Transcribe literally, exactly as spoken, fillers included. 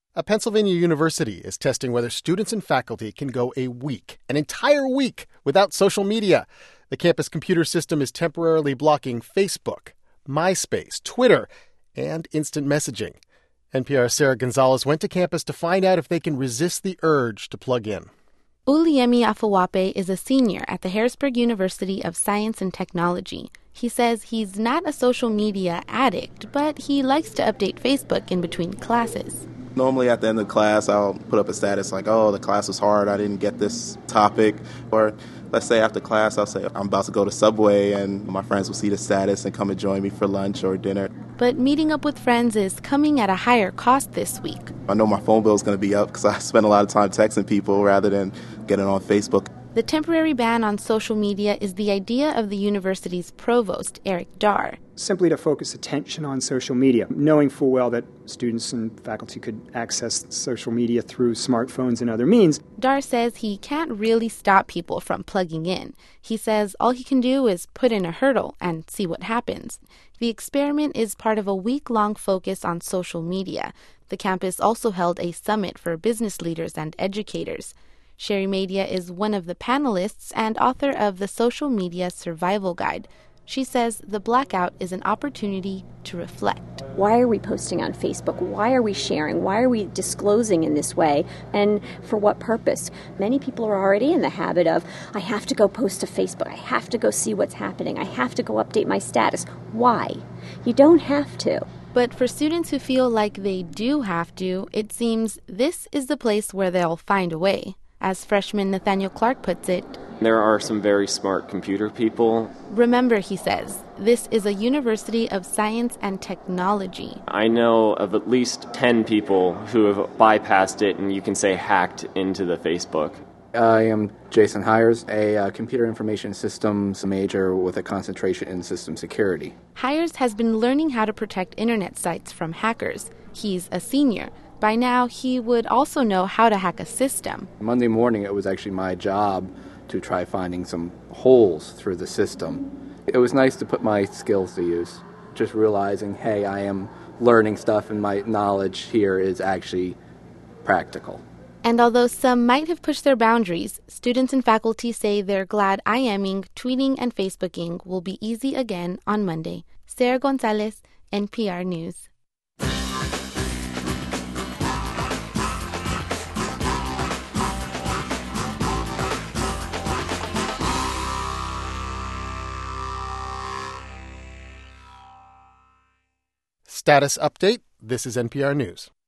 A Pennsylvania university is testing whether students and faculty can go a week, an entire week, without social media. The campus computer system is temporarily blocking Facebook, MySpace, Twitter, and instant messaging. N P R's Sarah Gonzalez went to campus to find out if they can resist the urge to plug in. Uluyemi Afawape is a senior at the Harrisburg University of Science and Technology. He says he's not a social media addict, but he likes to update Facebook in between classes. Normally at the end of class, I'll put up a status like, oh, the class was hard, I didn't get this topic. Or let's say after class, I'll say I'm about to go to Subway, and my friends will see the status and come and join me for lunch or dinner. But meeting up with friends is coming at a higher cost this week. I know my phone bill is going to be up because I spend a lot of time texting people rather than getting on Facebook. The temporary ban on social media is the idea of the university's provost, Eric Dar. Simply to focus attention on social media, knowing full well that students and faculty could access social media through smartphones and other means. Dar says he can't really stop people from plugging in. He says all he can do is put in a hurdle and see what happens. The experiment is part of a week-long focus on social media. The campus also held a summit for business leaders and educators. Sherry Madia is one of the panelists and author of the Social Media Survival Guide. She says the blackout is an opportunity to reflect. Why are we posting on Facebook? Why are we sharing? Why are we disclosing in this way? And for what purpose? Many people are already in the habit of, I have to go post to Facebook. I have to go see what's happening. I have to go update my status. Why? You don't have to. But for students who feel like they do have to, it seems this is the place where they'll find a way. As freshman Nathaniel Clark puts it, there are some very smart computer people. Remember, he says, this is a university of science and technology. I know of at least ten people who have bypassed it and you can say hacked into the Facebook. I am Jason Hires, a uh, computer information systems major with a concentration in system security. Hires has been learning how to protect internet sites from hackers. He's a senior. By now, he would also know how to hack a system. Monday morning, it was actually my job to try finding some holes through the system. It was nice to put my skills to use, just realizing, hey, I am learning stuff and my knowledge here is actually practical. And although some might have pushed their boundaries, students and faculty say they're glad IMing, tweeting, and Facebooking will be easy again on Monday. Sarah Gonzalez, N P R News. Status update. This is N P R News.